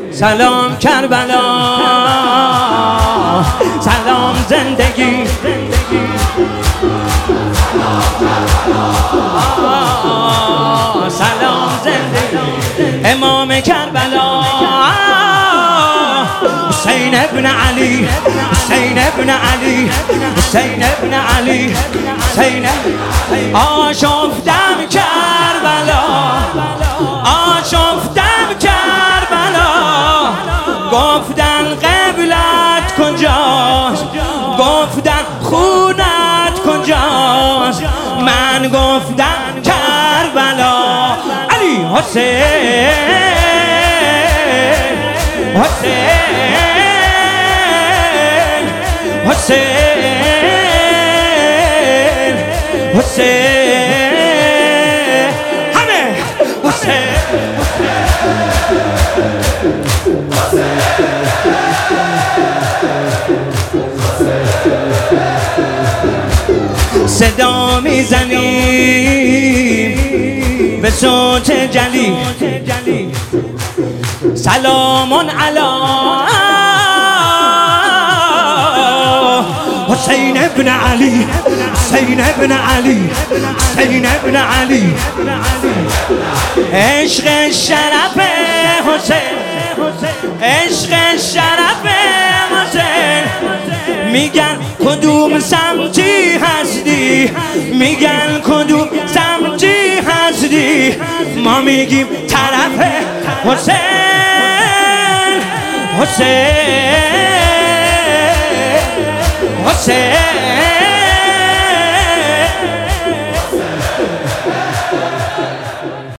سلام کربلا، سلام زندگی، سلام زندگی. امام کربلا حسین ابن علی، حسین ابن علی، حسین ابن علی، حسین آشفتم کربلا، آشفتم کربلا. گفتن قبلت کجاست، گفتن خونت کجاست، من گفتم کربلا. علی حسین، حسین، حسین، حسین، همه حسین. صدا میزنیم به صوت جلی، سلام علی حسین ابن علی، حسین ابن علی، حسین ابن علی. عشق شرف حسین، عشق شرف حسین. میگن کدوم سمتی هستی، میگن کدوم سمتی هستی، ما میگیم طرف حسین، حسین، حسین.